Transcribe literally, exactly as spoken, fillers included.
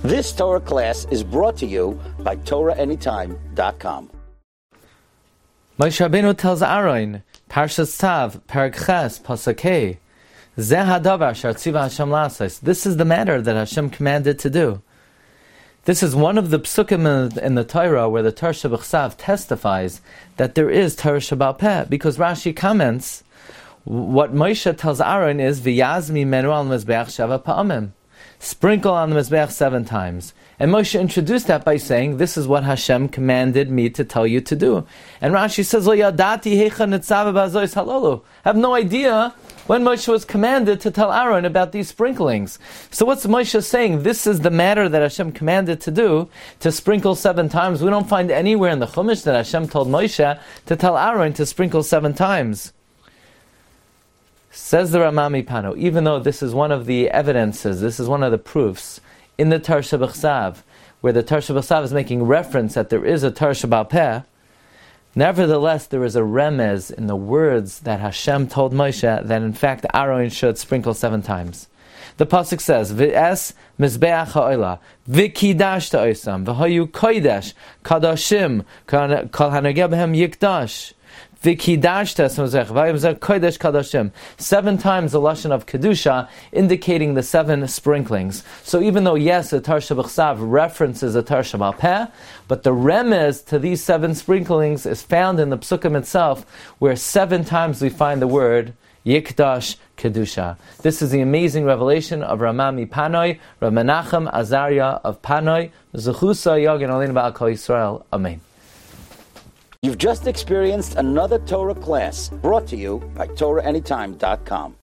This Torah class is brought to you by Torah Anytime dot com. Moshe Rabbeinu tells Aaron, Parshas Tzav, Perek Ches, Pasuk Hey, Zeh hadavar asher tziva Hashem la'asos. This is the matter that Hashem commanded to do. This is one of the psukim in the Torah where the Torah Shebechsav testifies that there is Torah Sheba'al Peh, because Rashi comments, what Moshe tells Aaron is, V'yazmi menu al mizbeach sheva pa'amim. Sprinkle on the Mizbeach seven times. And Moshe introduced that by saying, this is what Hashem commanded me to tell you to do. And Rashi says, Lo yadati heicha nitzav ba'azois halolu. I have no idea when Moshe was commanded to tell Aaron about these sprinklings. So what's Moshe saying? This is the matter that Hashem commanded to do, to sprinkle seven times. We don't find anywhere in the Chumash that Hashem told Moshe to tell Aaron to sprinkle seven times. Says the Rama MiPano, even though this is one of the evidences, this is one of the proofs in the Torah Shebechsav, where the Torah Shebechsav is making reference that there is a Torah Sheba'al Peh, nevertheless there is a remez in the words that Hashem told Moshe that in fact Aaron should sprinkle seven times. The pasuk says, "V'es mizbeach ha'olah, v'kidash ta'osam, v'hayu kodesh kadashim, kol hanogeh b'hem yikdash." Seven times the lashon of kedusha, indicating the seven sprinklings. So even though yes, the Torah Shebechsav references the Torah Sheba'al Peh, but the remez to these seven sprinklings is found in the psukim itself, where seven times we find the word Yikdash Kedusha. This is the amazing revelation of Rama MiPanoi, Rav Menachem Azariah of Panoi, Zechusa Yagin Olin Ba'al Kol Yisrael. Amen. You've just experienced another Torah class brought to you by Torah Anytime dot com.